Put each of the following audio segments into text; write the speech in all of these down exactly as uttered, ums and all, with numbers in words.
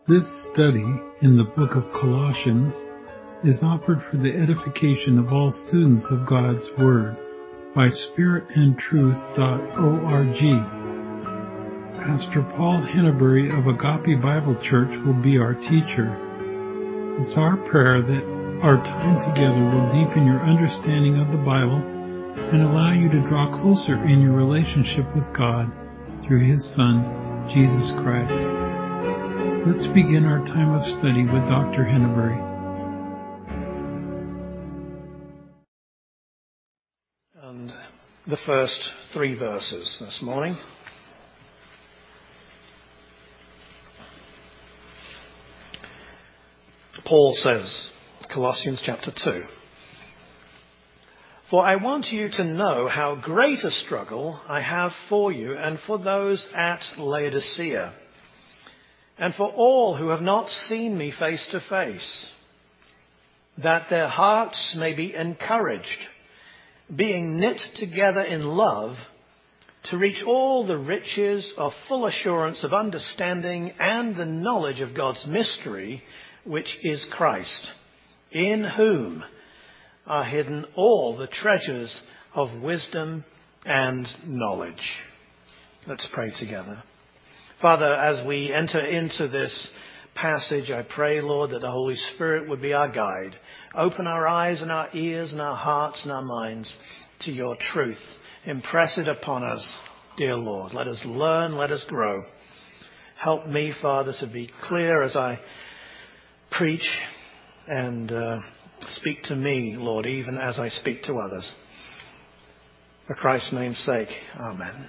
This study in the book of Colossians is offered for the edification of all students of God's Word by spirit and truth dot org. Pastor Paul Henneberry of Agape Bible Church will be our teacher. It's our prayer that our time together will deepen your understanding of the Bible and allow you to draw closer in your relationship with God through His Son, Jesus Christ. Let's begin our time of study with Doctor Henneberry. And the first three verses this morning. Paul says, Colossians chapter two, "For I want you to know how great a struggle I have for you and for those at Laodicea, and for all who have not seen me face to face, that their hearts may be encouraged, being knit together in love, to reach all the riches of full assurance of understanding and the knowledge of God's mystery, which is Christ, in whom are hidden all the treasures of wisdom and knowledge." Let's pray together. Father, as we enter into this passage, I pray, Lord, that the Holy Spirit would be our guide. Open our eyes and our ears and our hearts and our minds to your truth. Impress it upon us, dear Lord. Let us learn, let us grow. Help me, Father, to be clear as I preach, and uh, speak to me, Lord, even as I speak to others. For Christ's name's sake, amen.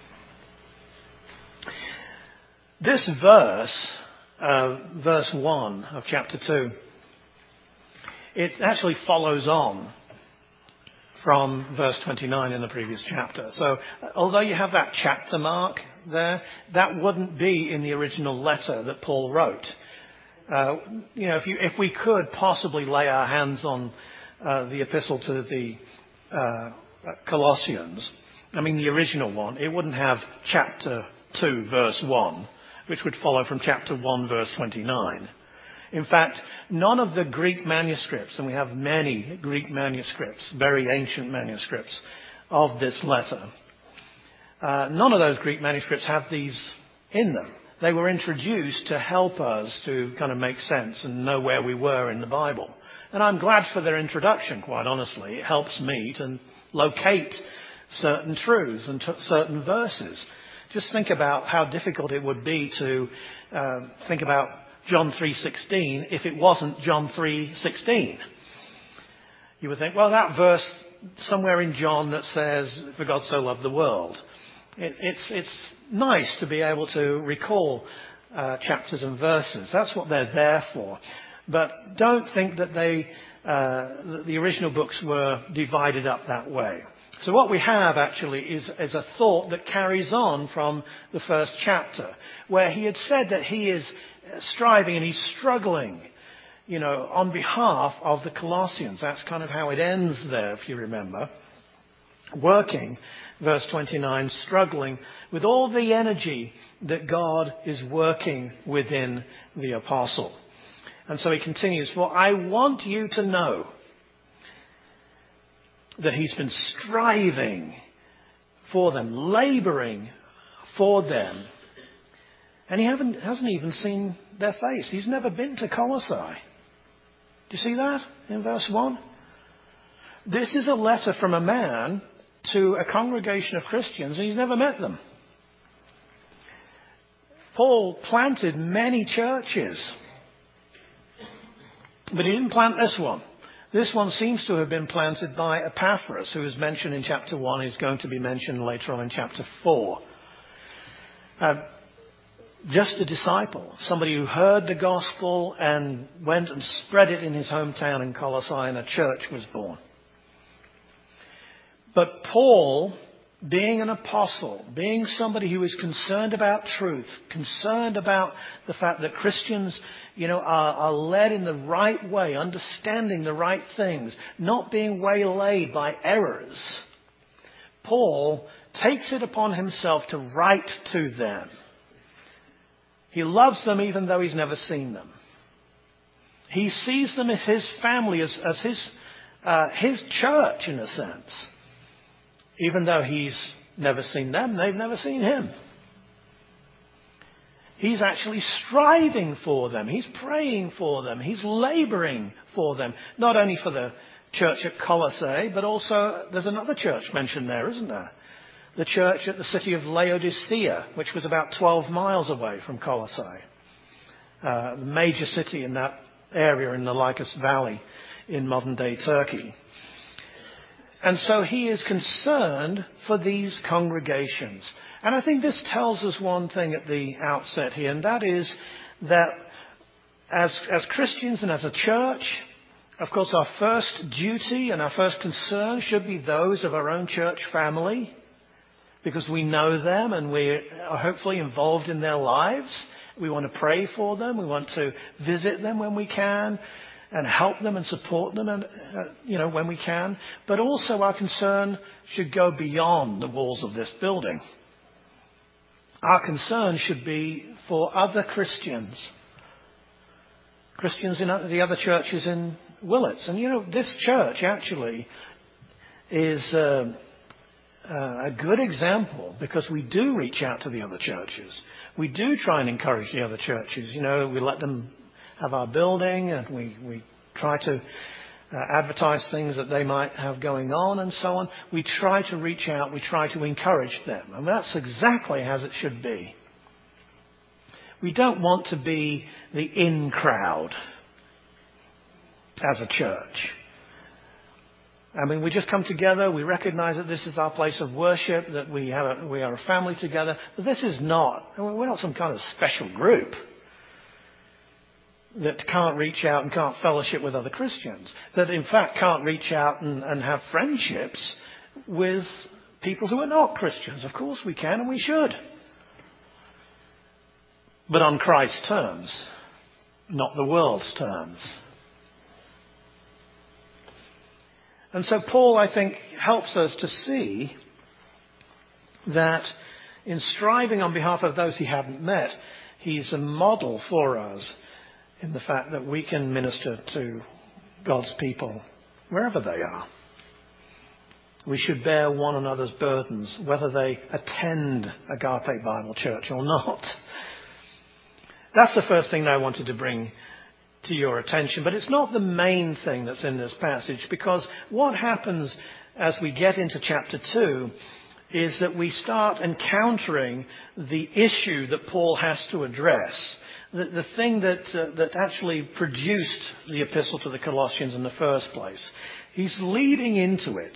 This verse, uh, verse one of chapter two, it actually follows on from verse twenty-nine in the previous chapter. So, although you have that chapter mark there, that wouldn't be in the original letter that Paul wrote. Uh, you know, if you, if we could possibly lay our hands on uh, the epistle to the uh, Colossians, I mean the original one, it wouldn't have chapter two, verse one, which would follow from chapter one, verse twenty-nine. In fact, none of the Greek manuscripts, and we have many Greek manuscripts, very ancient manuscripts of this letter, uh, none of those Greek manuscripts have these in them. They were introduced to help us to kind of make sense and know where we were in the Bible. And I'm glad for their introduction, quite honestly. It helps me to locate certain truths and t- certain verses. Just think about how difficult it would be to uh, think about John three sixteen if it wasn't John three sixteen. You would think, well, that verse somewhere in John that says, "For God so loved the world." It, it's it's nice to be able to recall uh, chapters and verses. That's what they're there for. But don't think that they uh, that the original books were divided up that way. So what we have actually is, is a thought that carries on from the first chapter, where he had said that he is striving and he's struggling, you know, on behalf of the Colossians. That's kind of how it ends there, if you remember. Working, verse twenty-nine, struggling with all the energy that God is working within the apostle. And so he continues, "For I want you to know that he's been striving for them, laboring for them. And he haven't, hasn't even seen their face. He's never been to Colossae." Do you see that in verse one? This is a letter from a man to a congregation of Christians, and he's never met them. Paul planted many churches, but he didn't plant this one. This one seems to have been planted by Epaphras, who is mentioned in chapter one. He's going to be mentioned later on in chapter four. Uh, just a disciple, somebody who heard the gospel and went and spread it in his hometown in Colossae, and a church was born. But Paul, being an apostle, being somebody who is concerned about truth, concerned about the fact that Christians, you know, are, are led in the right way, understanding the right things, not being waylaid by errors, Paul takes it upon himself to write to them He loves them even though he's never seen them. He sees them as his family, as, as his, uh, his church in a sense. Even though he's never seen them, they've never seen him. He's actually striving for them. He's praying for them. He's laboring for them. Not only for the church at Colossae, but also there's another church mentioned there, isn't there? The church at the city of Laodicea, which was about twelve miles away from Colossae. Uh, the major city in that area in the Lycus Valley in modern-day Turkey. And so he is concerned for these congregations. And I think this tells us one thing at the outset here, and that is that as, as Christians and as a church, of course, our first duty and our first concern should be those of our own church family, because we know them and we are hopefully involved in their lives. We want to pray for them. We want to visit them when we can and help them and support them, and uh, you know, when we can. But also our concern should go beyond the walls of this building. Our concern should be for other Christians. Christians in the other churches in Willits. And you know, this church actually is uh, uh, a good example, because we do reach out to the other churches. We do try and encourage the other churches. You know, we let them have our building, and we, we try to uh, advertise things that they might have going on and so on. We try to reach out. We try to encourage them. And that's exactly as it should be. We don't want to be the in crowd as a church. I mean, we just come together, we recognize that this is our place of worship, that we have a, we are a family together. But this is not, we're not some kind of special group that can't reach out and can't fellowship with other Christians. That in fact can't reach out and, and have friendships with people who are not Christians. Of course we can and we should. But on Christ's terms, not the world's terms. And so Paul, I think, helps us to see that in striving on behalf of those he hadn't met, he's a model for us in the fact that we can minister to God's people wherever they are. We should bear one another's burdens, whether they attend Agape Bible Church or not. That's the first thing that I wanted to bring to your attention. But it's not the main thing that's in this passage, because what happens as we get into chapter two is that we start encountering the issue that Paul has to address. The, the thing that, uh, that actually produced the epistle to the Colossians in the first place. He's leading into it.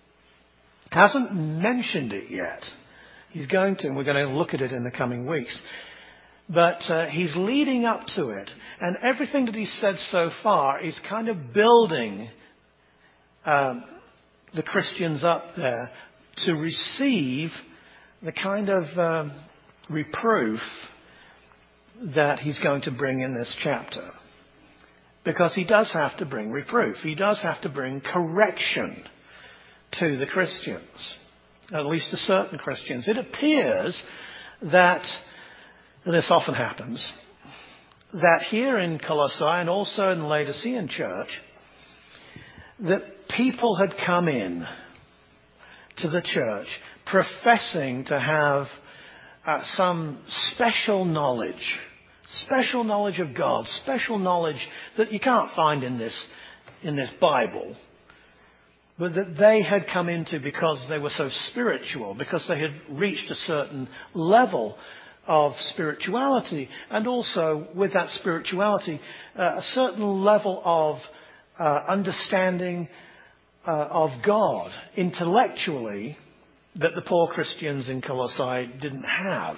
Hasn't mentioned it yet. He's going to, and we're going to look at it in the coming weeks. But uh, he's leading up to it. And everything that he's said so far is kind of building um, the Christians up there to receive the kind of um, reproof that he's going to bring in this chapter. Because he does have to bring reproof. He does have to bring correction to the Christians. At least to certain Christians. It appears that, and this often happens, that here in Colossae and also in the Laodicean church, that people had come in to the church professing to have uh, some special knowledge, special knowledge of God, special knowledge that you can't find in this, in this Bible, but that they had come into because they were so spiritual, because they had reached a certain level of spirituality, and also with that spirituality, uh, a certain level of uh, understanding uh, of God intellectually that the poor Christians in Colossae didn't have.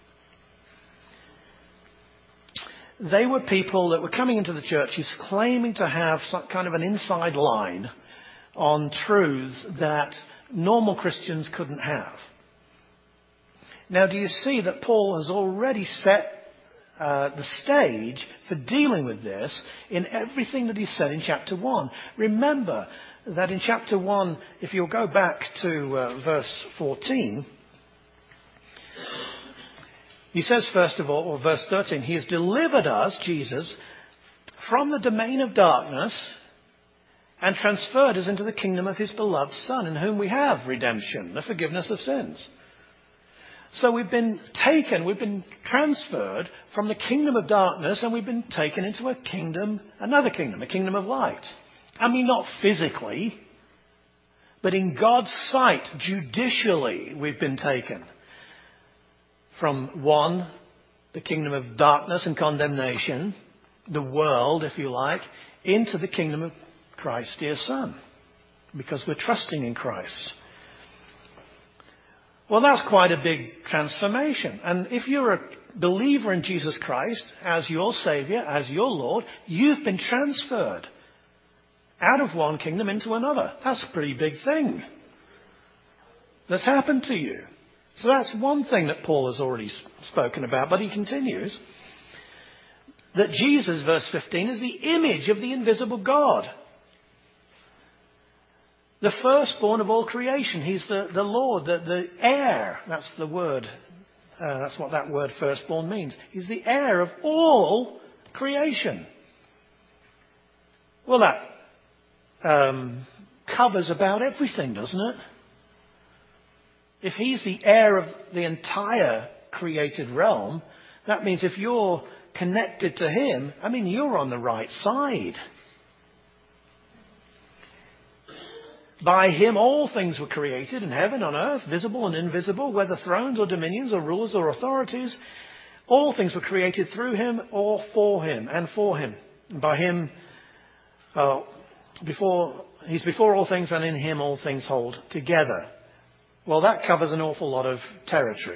They were people that were coming into the churches claiming to have some kind of an inside line on truths that normal Christians couldn't have. Now, do you see that Paul has already set uh, the stage for dealing with this in everything that he said in chapter one? Remember that in chapter one, if you'll go back to uh, verse fourteen, He says, first of all, or verse thirteen, He has delivered us, Jesus, from the domain of darkness and transferred us into the kingdom of His beloved Son, in whom we have redemption, the forgiveness of sins. So we've been taken, we've been transferred from the kingdom of darkness, and we've been taken into a kingdom, another kingdom, a kingdom of light. I mean, not physically, but in God's sight, judicially, we've been taken from one, the kingdom of darkness and condemnation, the world, if you like, into the kingdom of Christ's dear Son, because we're trusting in Christ. Well, that's quite a big transformation. And if you're a believer in Jesus Christ as your Saviour, as your Lord, you've been transferred out of one kingdom into another. That's a pretty big thing that's happened to you. So that's one thing that Paul has already spoken about, but he continues that Jesus, verse fifteen, is the image of the invisible God. The firstborn of all creation. He's the, the Lord, the, the heir. That's the word. Uh, that's what that word firstborn means. He's the heir of all creation. Well, that um, covers about everything, doesn't it? If He's the heir of the entire created realm, that means if you're connected to Him, I mean, you're on the right side. By Him all things were created in heaven, on earth, visible and invisible, whether thrones or dominions or rulers or authorities. All things were created through Him or for Him and for Him. And by Him, uh, before He's before all things, and in Him all things hold together. Well, that covers an awful lot of territory.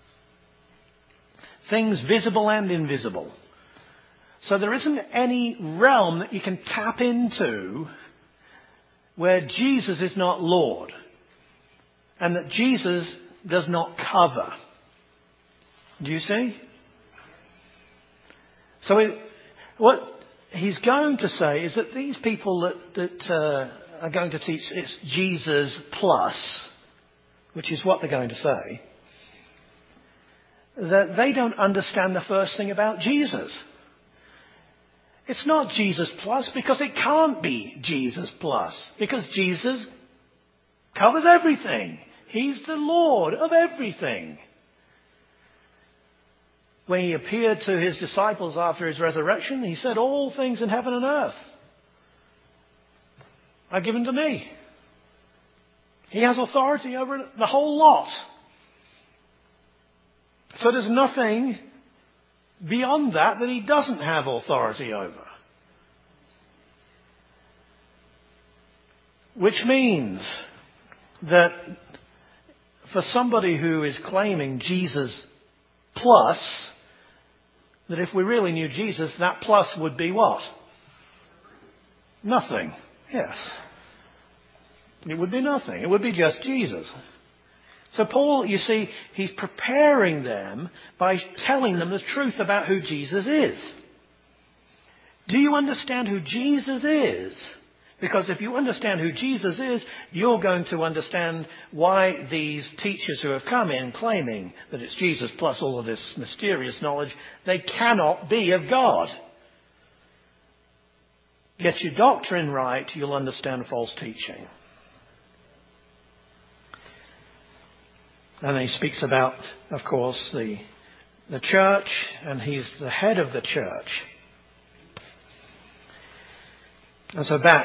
Things visible and invisible. So there isn't any realm that you can tap into where Jesus is not Lord, and that Jesus does not cover. Do you see? So it, what he's going to say is that these people that, that uh, are going to teach it's Jesus plus, which is what they're going to say, that they don't understand the first thing about Jesus. It's not Jesus plus because it can't be Jesus plus. Because Jesus covers everything. He's the Lord of everything. When He appeared to His disciples after His resurrection, He said, all things in heaven and earth are given to me. He has authority over the whole lot. So there's nothing beyond that that He doesn't have authority over. Which means that for somebody who is claiming Jesus plus, that if we really knew Jesus, that plus would be what? Nothing. Yes. It would be nothing. It would be just Jesus. So Paul, you see, he's preparing them by telling them the truth about who Jesus is. Do you understand who Jesus is? Because if you understand who Jesus is, you're going to understand why these teachers who have come in claiming that it's Jesus plus all of this mysterious knowledge, they cannot be of God. Get your doctrine right, you'll understand false teaching. And he speaks about, of course, the, the church, and he's the head of the church. And so back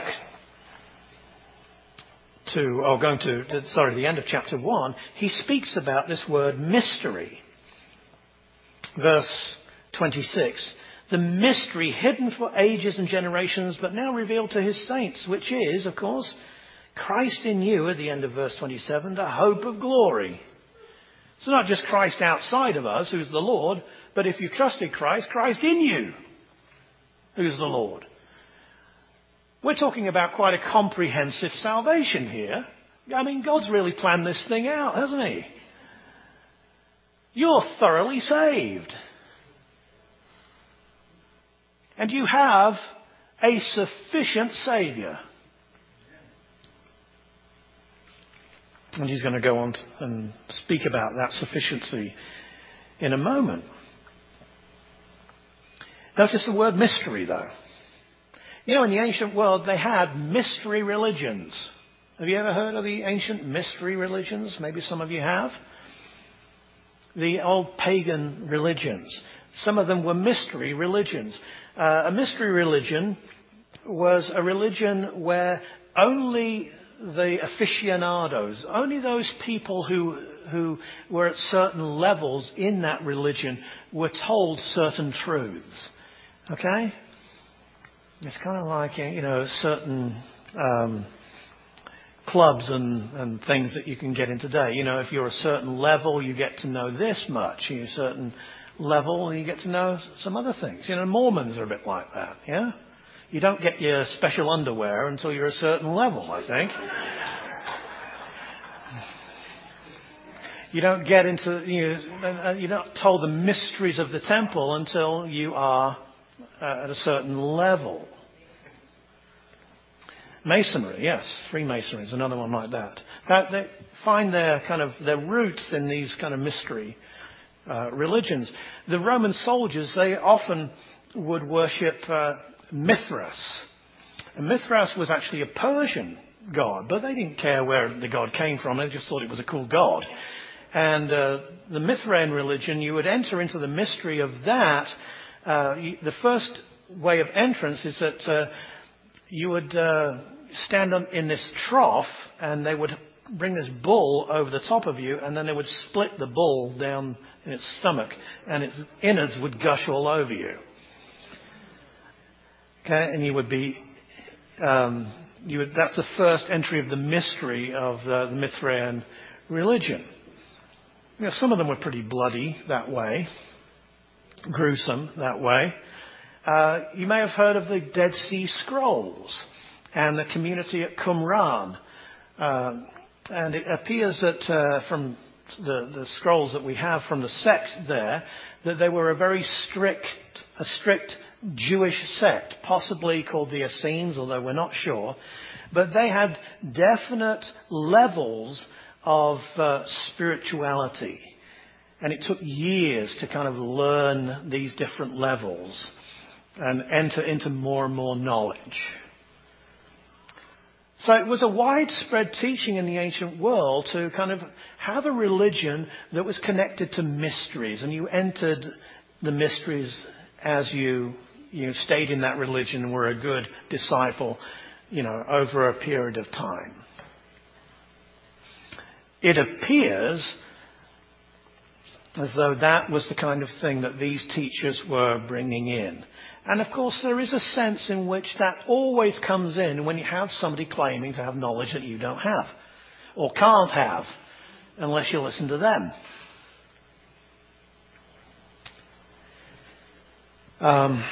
to, or going to, sorry, the end of chapter one, he speaks about this word mystery. Verse twenty-six. The mystery hidden for ages and generations, but now revealed to His saints, which is, of course, Christ in you, at the end of verse twenty-seven, the hope of glory. So not just Christ outside of us, who's the Lord, but if you trusted Christ, Christ in you, who's the Lord. We're talking about quite a comprehensive salvation here. I mean, God's really planned this thing out, hasn't He? You're thoroughly saved. And you have a sufficient Saviour. And he's going to go on and speak about that sufficiency in a moment. Notice the word mystery, though. You know, in the ancient world, they had mystery religions. Have you ever heard of the ancient mystery religions? Maybe some of you have. The old pagan religions. Some of them were mystery religions. Uh, a mystery religion was a religion where only the aficionados, only those people who who were at certain levels in that religion were told certain truths. Okay? It's kind of like, you know, certain um, clubs and, and things that you can get in today. You know, if you're a certain level, you get to know this much. You're a certain level, and you get to know some other things. You know, Mormons are a bit like that, yeah? You don't get your special underwear until you're a certain level, I think. You don't get into, you know, you're not told the mysteries of the temple until you are uh, at a certain level. Masonry, yes, Freemasonry is another one like that. That they find their kind of their roots in these kind of mystery uh, religions. The Roman soldiers, they often would worship uh, Mithras. And Mithras was actually a Persian god, but they didn't care where the god came from. They just thought it was a cool god. And uh, the Mithraean religion, you would enter into the mystery of that. Uh, you, the first way of entrance is that uh, you would uh, stand on, in this trough, and they would bring this bull over the top of you, and then they would split the bull down in its stomach, and its innards would gush all over you. Okay, and you would be, um, you would, that's the first entry of the mystery of uh, the Mithraean religion. You know, some of them were pretty bloody that way, gruesome that way. Uh, you may have heard of the Dead Sea Scrolls and the community at Qumran. Uh, and it appears that uh, from the, the scrolls that we have from the sect there, that they were a very strict, a strict Jewish sect, possibly called the Essenes, although we're not sure. But they had definite levels of uh, spirituality. And it took years to kind of learn these different levels and enter into more and more knowledge. So it was a widespread teaching in the ancient world to kind of have a religion that was connected to mysteries, and you entered the mysteries as you you stayed in that religion and were a good disciple, you know, over a period of time. It appears as though that was the kind of thing that these teachers were bringing in. And of course, there is a sense in which that always comes in when you have somebody claiming to have knowledge that you don't have, or can't have, unless you listen to them. Um,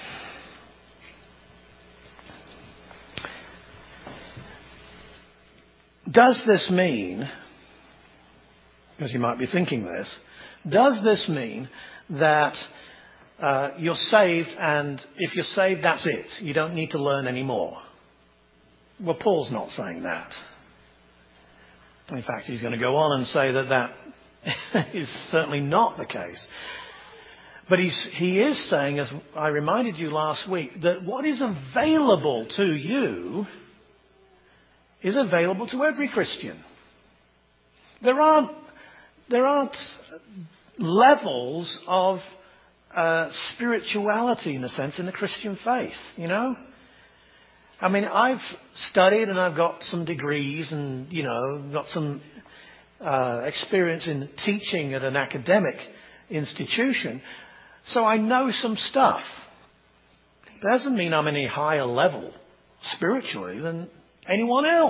does this mean, because you might be thinking this, does this mean that uh, you're saved, and if you're saved, that's it? You don't need to learn any more? Well, Paul's not saying that. In fact, he's going to go on and say that that is certainly not the case. But he's, he is saying, as I reminded you last week, that what is available to you is available to every Christian. There aren't, there aren't levels of uh, spirituality, in a sense, in the Christian faith, you know? I mean, I've studied and I've got some degrees and, you know, got some uh, experience in teaching at an academic institution. So I know some stuff. That doesn't mean I'm any higher level spiritually than anyone else.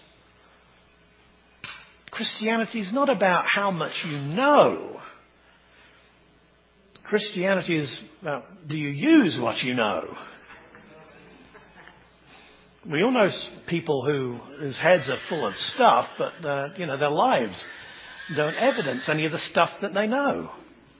Christianity is not about how much you know. Christianity is about, do you use what you know? We all know people who whose heads are full of stuff, but uh, you know, their lives don't evidence any of the stuff that they know.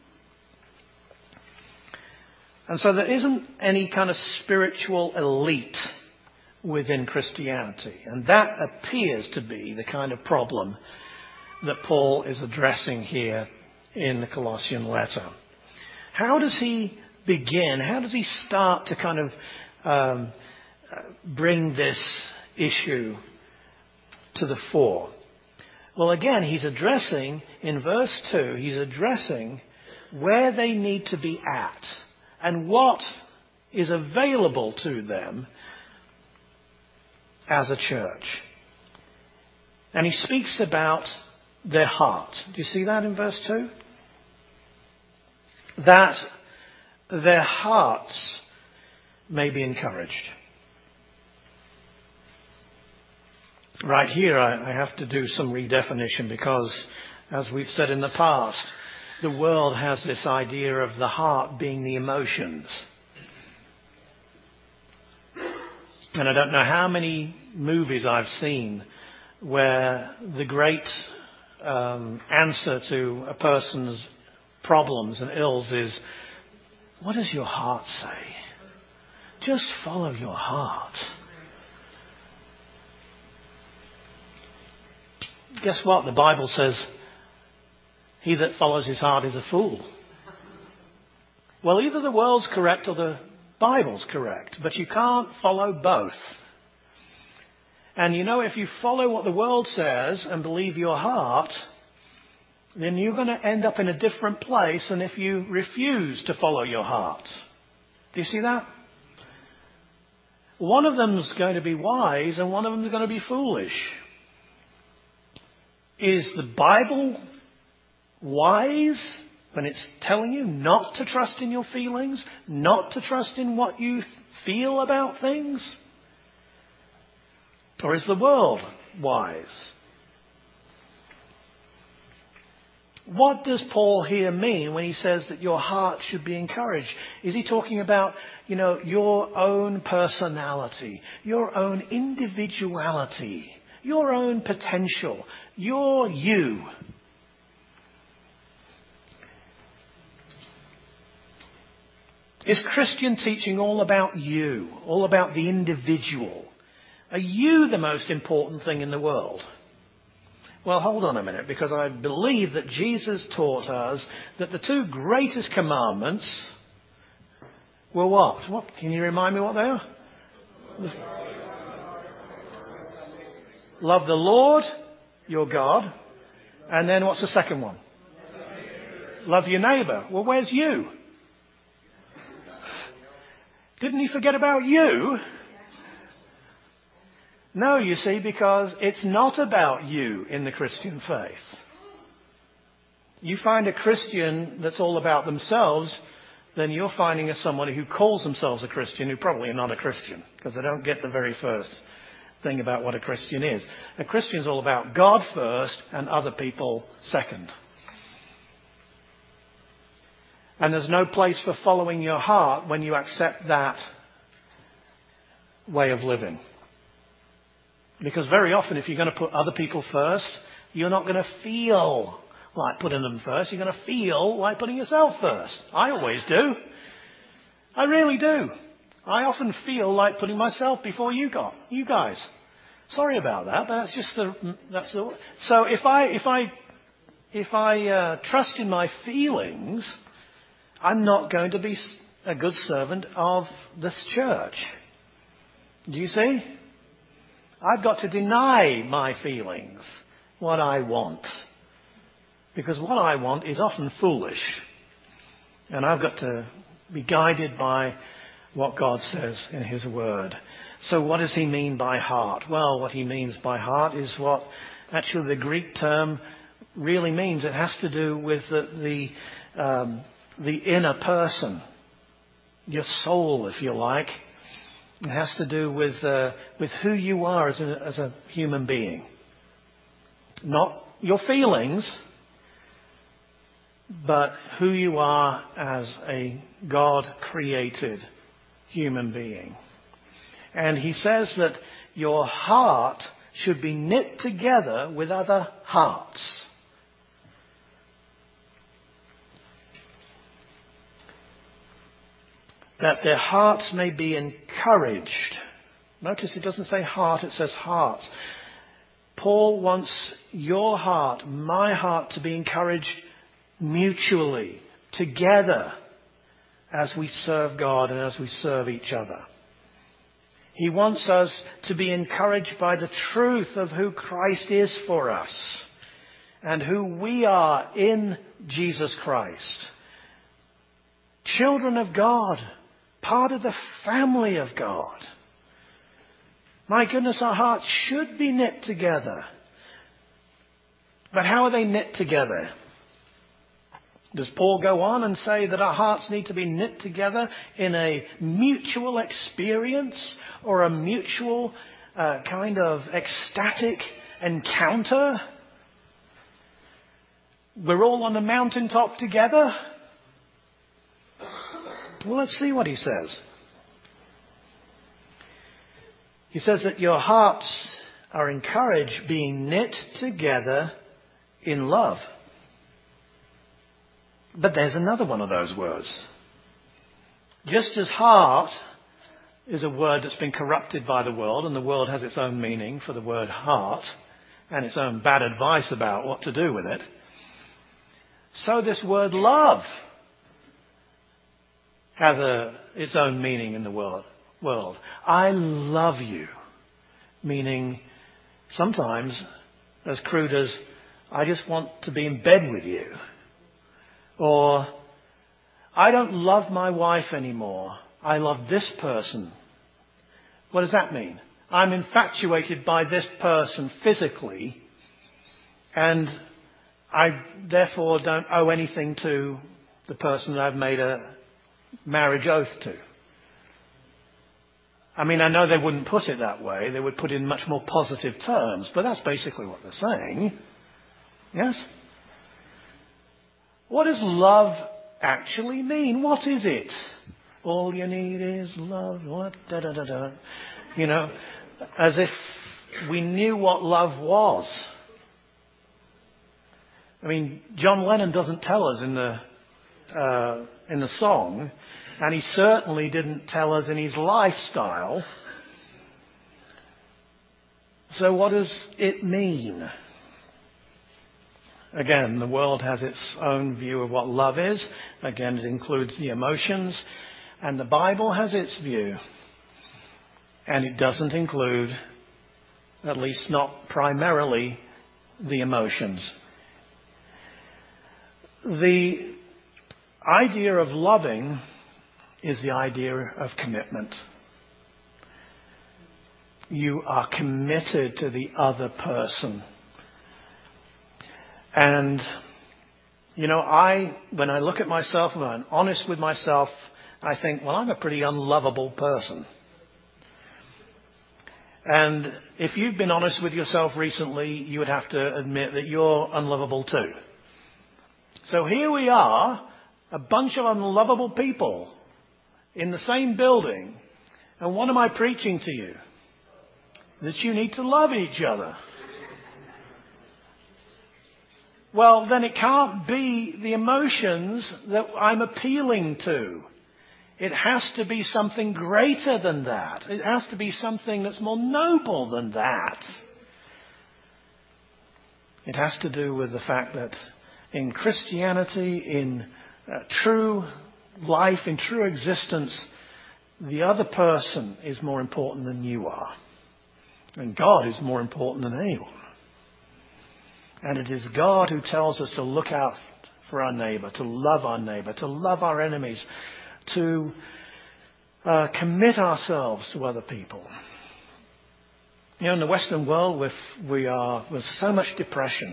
And so there isn't any kind of spiritual elite within Christianity. And that appears to be the kind of problem that Paul is addressing here in the Colossian letter. How does he begin? How does he start to kind of um, bring this issue to the fore? Well, again, he's addressing, in verse two, he's addressing where they need to be at and what is available to them as a church. And he speaks about their heart. Do you see that in verse two? That their hearts may be encouraged. Right here, I, I have to do some redefinition because, as we've said in the past, the world has this idea of the heart being the emotions. And I don't know how many movies I've seen where the great um, answer to a person's problems and ills is, what does your heart say? Just follow your heart. Guess what? The Bible says, he that follows his heart is a fool. Well, either the world's correct or the Bible's correct, but you can't follow both. And you know, if you follow what the world says and believe your heart, then you're going to end up in a different place than if you refuse to follow your heart. Do you see that? One of them's going to be wise and one of them's going to be foolish. Is the Bible wise when it's telling you not to trust in your feelings, not to trust in what you feel about things? Or is the world wise? What does Paul here mean when he says that your heart should be encouraged? Is he talking about, you know, your own personality, your own individuality, your own potential, your you? Is Christian teaching all about you, all about the individual? Are you the most important thing in the world? Well, hold on a minute, because I believe that Jesus taught us that the two greatest commandments were what? What? Can you remind me what they are? Love the Lord, your God. And then what's the second one? Love your neighbour. Well, where's you? Didn't he forget about you? No, you see, because it's not about you in the Christian faith. You find a Christian that's all about themselves, then you're finding somebody who calls themselves a Christian who probably are not a Christian, because they don't get the very first thing about what a Christian is. A Christian's all about God first and other people second. And there's no place for following your heart when you accept that way of living. Because very often, if you're going to put other people first, you're not going to feel like putting them first. You're going to feel like putting yourself first. I always do. I really do. I often feel like putting myself before you got you guys. Sorry about that, but that's just the that's the. So if I if I if I uh, trust in my feelings, I'm not going to be a good servant of this church. Do you see? I've got to deny my feelings, what I want. Because what I want is often foolish. And I've got to be guided by what God says in His Word. So what does He mean by heart? Well, what He means by heart is what actually the Greek term really means. It has to do with the, the, um, the inner person, your soul, if you like. It has to do with uh, with who you are as a, as a human being. Not your feelings, but who you are as a God-created human being. And he says that your heart should be knit together with other hearts. That their hearts may be encouraged. Notice it doesn't say heart, it says hearts. Paul wants your heart, my heart, to be encouraged mutually, together, as we serve God and as we serve each other. He wants us to be encouraged by the truth of who Christ is for us and who we are in Jesus Christ. Children of God, part of the family of God. My goodness, our hearts should be knit together. But how are they knit together? Does Paul go on and say that our hearts need to be knit together in a mutual experience or a mutual uh, kind of ecstatic encounter? We're all on the mountaintop together? Well, let's see what he says. He says that your hearts are encouraged being knit together in love. But there's another one of those words. Just as heart is a word that's been corrupted by the world, and the world has its own meaning for the word heart, and its own bad advice about what to do with it, so this word love has a, its own meaning in the world. world. I love you, meaning sometimes as crude as I just want to be in bed with you. Or I don't love my wife anymore. I love this person. What does that mean? I'm infatuated by this person physically, and I therefore don't owe anything to the person that I've made a marriage oath to. I mean, I know they wouldn't put it that way. They would put it in much more positive terms, but that's basically what they're saying. Yes? What does love actually mean? What is it? All you need is love. What? Da, da, da, da. You know, as if we knew what love was. I mean, John Lennon doesn't tell us in the uh, in the song, and he certainly didn't tell us in his lifestyle. So what does it mean? Again, the world has its own view of what love is. Again, it includes the emotions. And the Bible has its view. And it doesn't include, at least not primarily, the emotions. The idea of loving is the idea of commitment. You are committed to the other person. And, you know, I, when I look at myself and I'm honest with myself, I think, well, I'm a pretty unlovable person. And if you've been honest with yourself recently, you would have to admit that you're unlovable too. So here we are, a bunch of unlovable people in the same building. And what am I preaching to you? That you need to love each other. Well, then it can't be the emotions that I'm appealing to. It has to be something greater than that. It has to be something that's more noble than that. It has to do with the fact that in Christianity, in uh, true life, in true existence, the other person is more important than you are. And God is more important than anyone. And it is God who tells us to look out for our neighbour, to love our neighbour, to love our enemies, to uh, commit ourselves to other people. You know, in the Western world, with, we are, there's so much depression.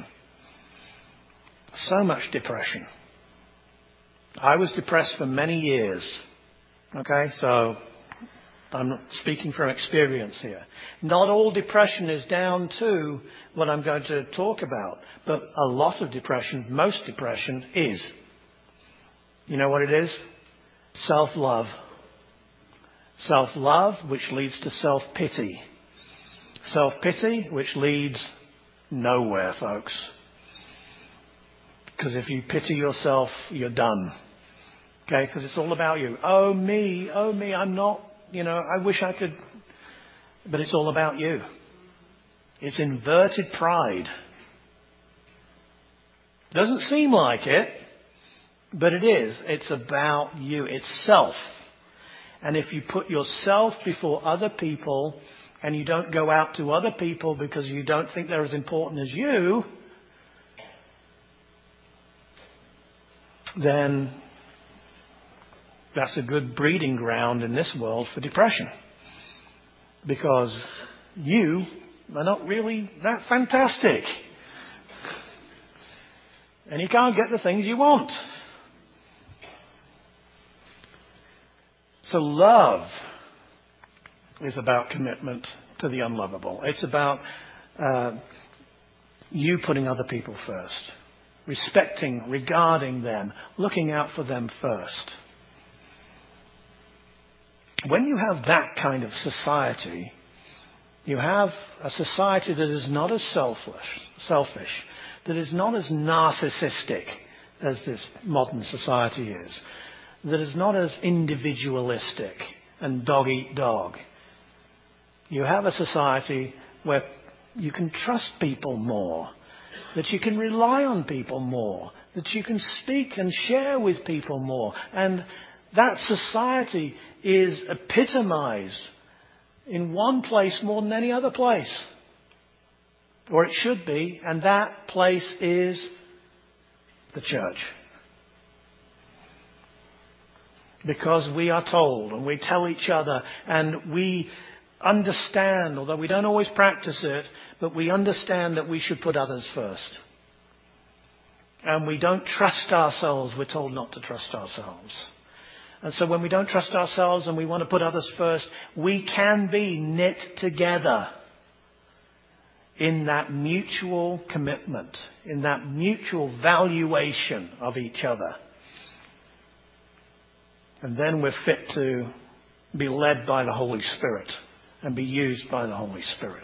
So much depression. I was depressed for many years. Okay, so I'm not speaking from experience here. Not all depression is down to what I'm going to talk about, but a lot of depression, most depression is. You know what it is? Self-love. Self-love, which leads to self-pity. Self-pity, which leads nowhere, folks. Because if you pity yourself, you're done. Okay, because it's all about you. Oh, me, oh, me, I'm not, you know, I wish I could. But it's all about you. It's inverted pride. Doesn't seem like it, But it is. It's about you. It's self. And if you put yourself before other people and you don't go out to other people because you don't think they're as important as you, then that's a good breeding ground in this world for depression. Because you are not really that fantastic. And you can't get the things you want. So love is about commitment to the unlovable. It's about uh, you putting other people first. Respecting, regarding them, looking out for them first. When you have that kind of society, you have a society that is not as selfish, selfish, that is not as narcissistic as this modern society is, that is not as individualistic and dog eat dog. You have a society where you can trust people more, that you can rely on people more, that you can speak and share with people more. And that society is epitomized in one place more than any other place. Or it should be, and that place is the church. Because we are told and we tell each other and we understand, although we don't always practice it, but we understand that we should put others first. And we don't trust ourselves. We're told not to trust ourselves. And so when we don't trust ourselves and we want to put others first, we can be knit together in that mutual commitment, in that mutual valuation of each other. And then we're fit to be led by the Holy Spirit and be used by the Holy Spirit.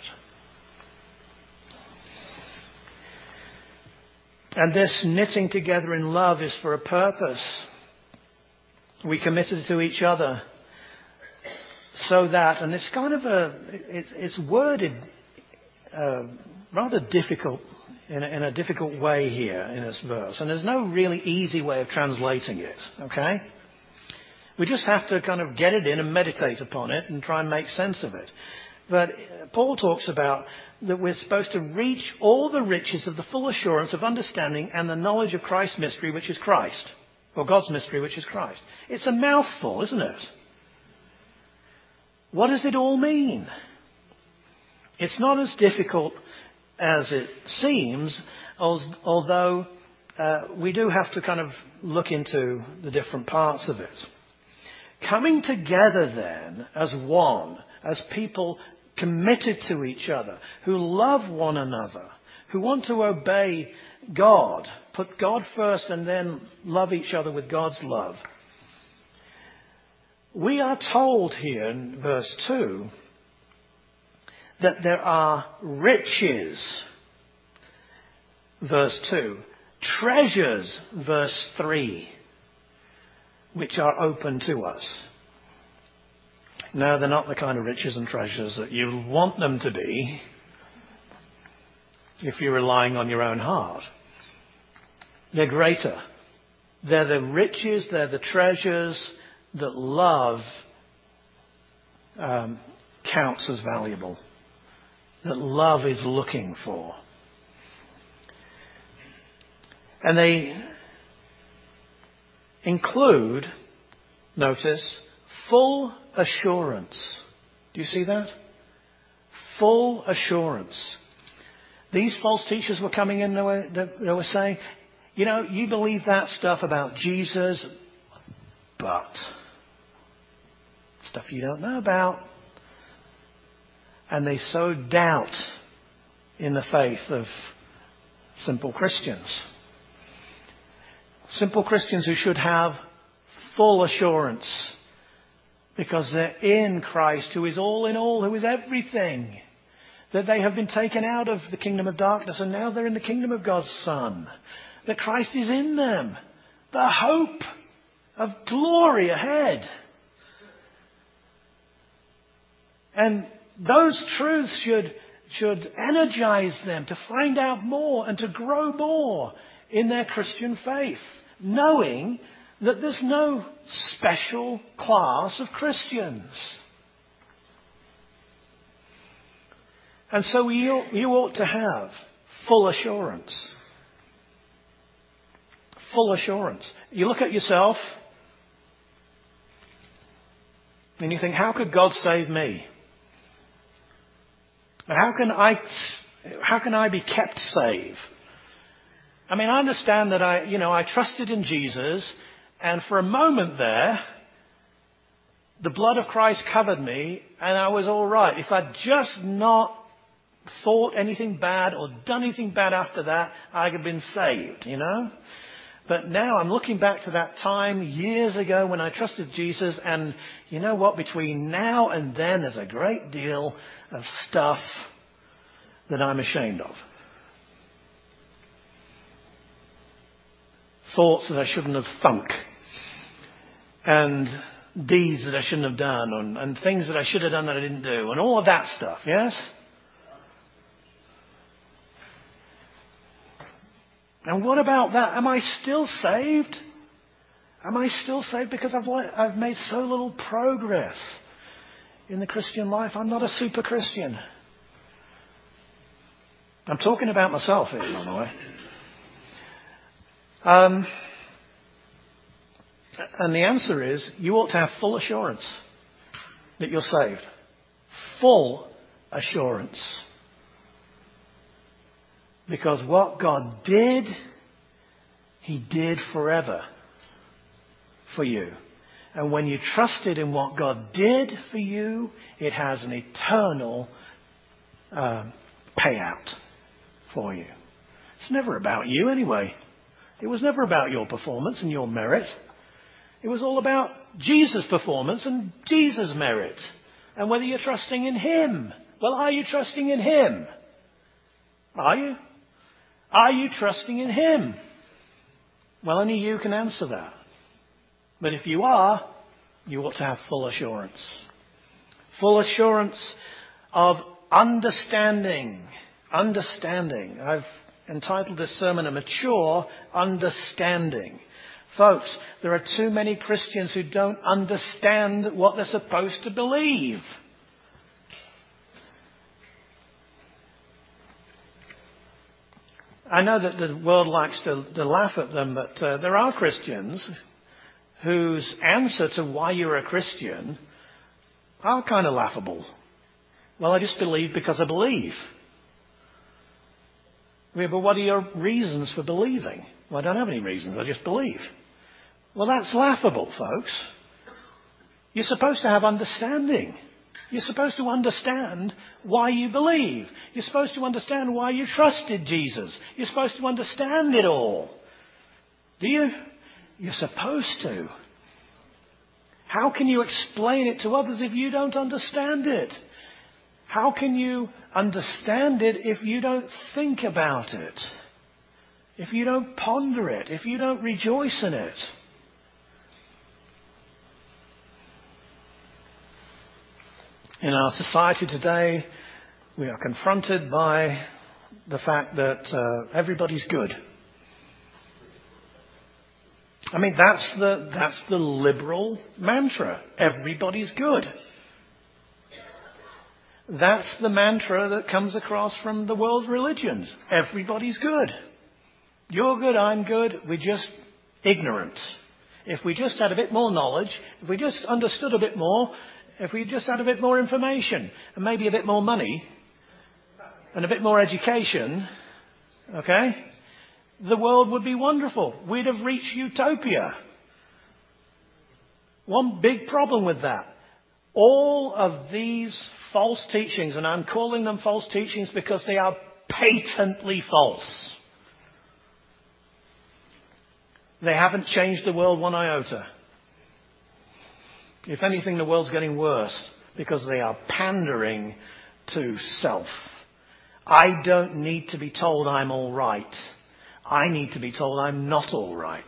And this knitting together in love is for a purpose. We committed to each other so that, and it's kind of a, it's, it's worded uh, rather difficult, in a, in a difficult way here in this verse. And there's no really easy way of translating it, okay? We just have to kind of get it in and meditate upon it and try and make sense of it. But Paul talks about that we're supposed to reach all the riches of the full assurance of understanding and the knowledge of Christ's mystery, which is Christ. Or God's mystery, which is Christ. It's a mouthful, isn't it? What does it all mean? It's not as difficult as it seems, although uh, we do have to kind of look into the different parts of it. Coming together then as one, as people committed to each other, who love one another, who want to obey God, put God first and then love each other with God's love. We are told here in verse two that there are riches, verse two, treasures, verse three, which are open to us. No, they're not the kind of riches and treasures that you want them to be if you're relying on your own heart. They're greater. They're the riches, they're the treasures that love um, counts as valuable, that love is looking for. And they include, notice, full assurance. Do you see that? Full assurance. These false teachers were coming in, they were, they were saying, you know, you believe that stuff about Jesus, but stuff you don't know about. And they sow doubt in the faith of simple Christians. Simple Christians who should have full assurance because they're in Christ, who is all in all, who is everything. That they have been taken out of the kingdom of darkness and now they're in the kingdom of God's Son. That Christ is in them. The hope of glory ahead. And those truths should, should energize them to find out more and to grow more in their Christian faith. knowing that there's no special class of Christians. And so you, you ought to have full assurance. Full assurance. You look at yourself and you think, how could God save me? How can I, how can I be kept safe? I mean, I understand that I, you know, I trusted in Jesus, and for a moment there, the blood of Christ covered me, and I was all right. If I'd just not thought anything bad or done anything bad after that, I could have been saved, you know? But now I'm looking back to that time years ago when I trusted Jesus, and you know what? Between now and then, there's a great deal of stuff that I'm ashamed of. Thoughts that I shouldn't have thunk, and deeds that I shouldn't have done, and, and things that I should have done that I didn't do, and all of that stuff, yes? And what about that? Am I still saved? Am I still saved because I've, I've made so little progress in the Christian life? I'm not a super Christian. I'm talking about myself here, by the way. Um, and the answer is, you ought to have full assurance that you're saved. Full assurance. Because what God did, He did forever for you. And when you trusted in what God did for you, it has an eternal um, payout for you. It's never about you anyway. It was never about your performance and your merit. It was all about Jesus' performance and Jesus' merit. And whether you're trusting in Him. Well, are you trusting in Him? Are you? Are you trusting in Him? Well, only you can answer that. But if you are, you ought to have full assurance. Full assurance of understanding. Understanding. I've entitled this sermon, A Mature Understanding. Folks, there are too many Christians who don't understand what they're supposed to believe. I know that the world likes to, to laugh at them, but uh, there are Christians whose answer to why you're a Christian are kind of laughable. Well, I just believe because I believe. Yeah, but what are your reasons for believing? Well, I don't have any reasons. I just believe. Well, that's laughable, folks. You're supposed to have understanding. You're supposed to understand why you believe. You're supposed to understand why you trusted Jesus. You're supposed to understand it all. Do you? You're supposed to. How can you explain it to others if you don't understand it? How can you understand it if you don't think about it? If you don't ponder it? If you don't rejoice in it? In our society today, we are confronted by the fact that uh, everybody's good. I mean, that's the that's the liberal mantra. Everybody's good. That's the mantra that comes across from the world's religions. Everybody's good. You're good, I'm good, we're just ignorant. If we just had a bit more knowledge, if we just understood a bit more, if we just had a bit more information, and maybe a bit more money, and a bit more education, okay, the world would be wonderful. We'd have reached utopia. One big problem with that. All of these false teachings, and I'm calling them false teachings because they are patently false. They haven't changed the world one iota. If anything, the world's getting worse because they are pandering to self. I don't need to be told I'm all right. I need to be told I'm not all right.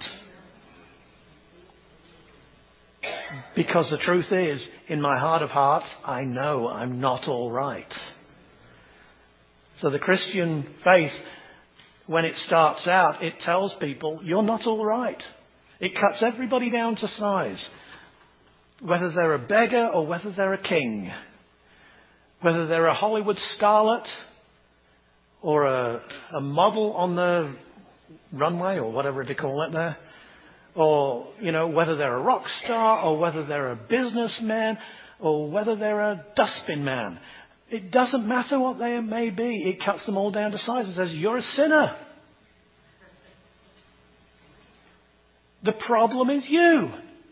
Because the truth is, in my heart of hearts, I know I'm not all right. So the Christian faith, when it starts out, it tells people, you're not all right. It cuts everybody down to size. Whether they're a beggar or whether they're a king. Whether they're a Hollywood starlet or a, a model on the runway or whatever they call it there. Or, you know, whether they're a rock star or whether they're a businessman or whether they're a dustbin man. It doesn't matter what they may be. It cuts them all down to size and says, you're a sinner. The problem is you.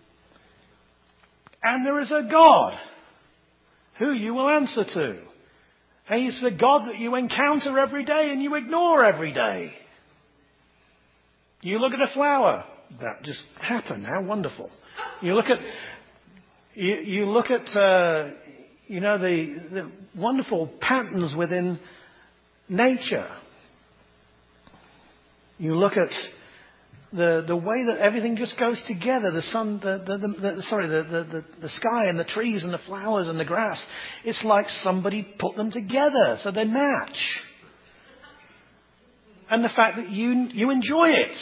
And there is a God who you will answer to. And He's the God that you encounter every day and you ignore every day. You look at a flower. That just happened. How wonderful. You look at, you, you look at, uh, you know, the, the wonderful patterns within nature. You look at the the way that everything just goes together. The sun, the, the, the, the sorry, the, the, the, the sky and the trees and the flowers and the grass. It's like somebody put them together so they match. And the fact that you you enjoy it.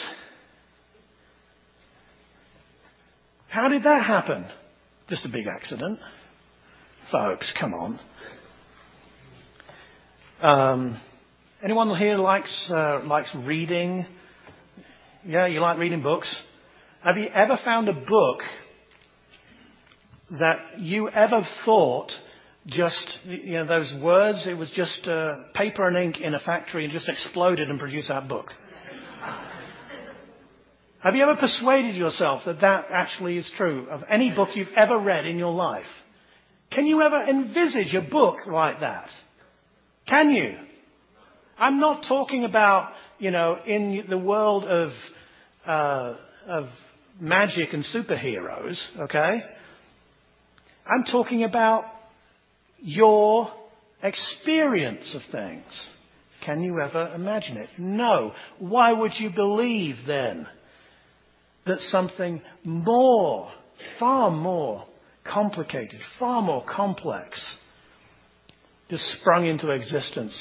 How did that happen? Just a big accident. Folks, come on. Um, anyone here likes uh, likes reading? Yeah, you like reading books? Have you ever found a book that you ever thought just, you know, those words, it was just uh, paper and ink in a factory and just exploded and produced that book? Have you ever persuaded yourself that that actually is true of any book you've ever read in your life? Can you ever envisage a book like that? Can you? I'm not talking about, you know, in the world of uh, of magic and superheroes, okay? I'm talking about your experience of things. Can you ever imagine it? No. Why would you believe then that something more, far more complicated, far more complex, just sprung into existence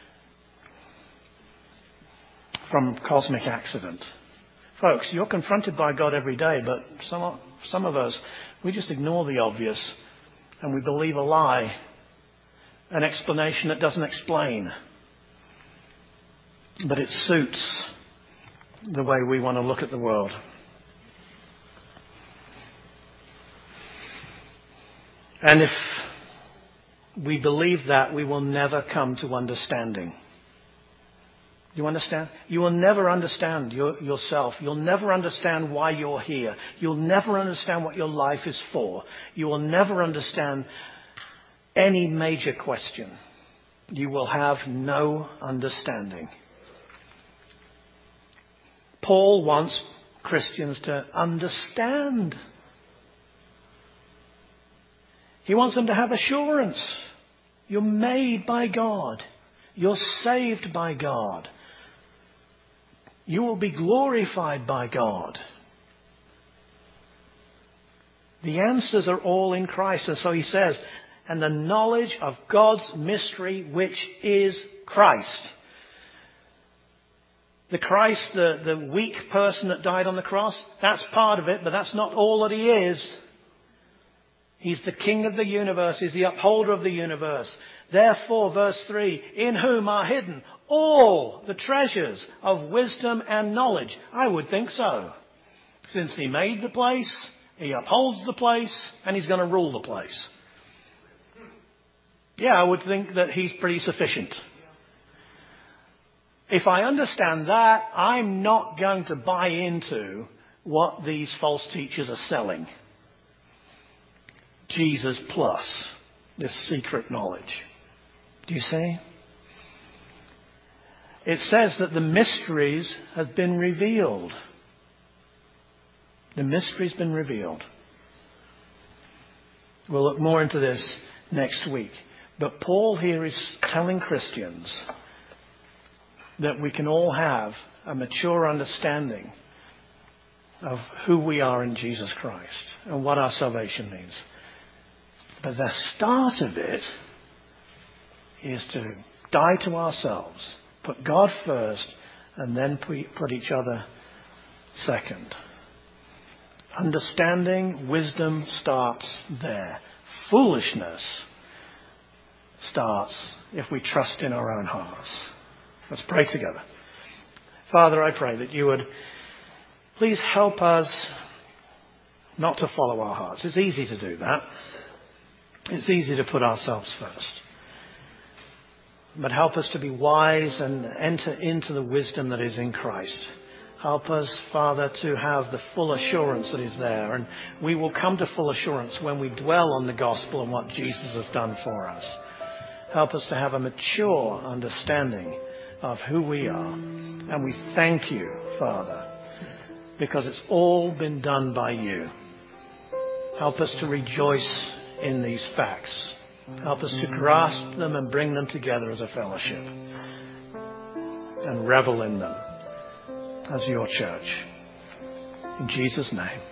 from cosmic accident? Folks, you're confronted by God every day, but some, some of us, we just ignore the obvious and we believe a lie, an explanation that doesn't explain. But it suits the way we want to look at the world. And if we believe that, we will never come to understanding. You understand? You will never understand your, yourself. You'll never understand why you're here. You'll never understand what your life is for. You will never understand any major question. You will have no understanding. Paul wants Christians to understand. He wants them to have assurance. You're made by God. You're saved by God. You will be glorified by God. The answers are all in Christ. And so he says, and the knowledge of God's mystery, which is Christ. The Christ, the, the weak person that died on the cross, that's part of it, but that's not all that he is. He's the King of the universe. He's the upholder of the universe. Therefore, verse three, in whom are hidden all the treasures of wisdom and knowledge. I would think so. Since he made the place, he upholds the place, and he's going to rule the place. Yeah, I would think that he's pretty sufficient. If I understand that, I'm not going to buy into what these false teachers are selling. Jesus plus this secret knowledge. Do you see? It says that the mysteries have been revealed. The mystery's been revealed. We'll look more into this next week. But Paul here is telling Christians that we can all have a mature understanding of who we are in Jesus Christ and what our salvation means. But the start of it is to die to ourselves, put God first, and then put each other second. Understanding, wisdom starts there. Foolishness starts if we trust in our own hearts. Let's pray together. Father, I pray that you would please help us not to follow our hearts. It's easy to do that. It's easy to put ourselves first. But help us to be wise and enter into the wisdom that is in Christ. Help us, Father, to have the full assurance that is there. And we will come to full assurance when we dwell on the gospel and what Jesus has done for us. Help us to have a mature understanding of who we are. And we thank you, Father, because it's all been done by you. Help us to rejoice in these facts. Help us to grasp them and bring them together as a fellowship and revel in them as your church. In Jesus' name.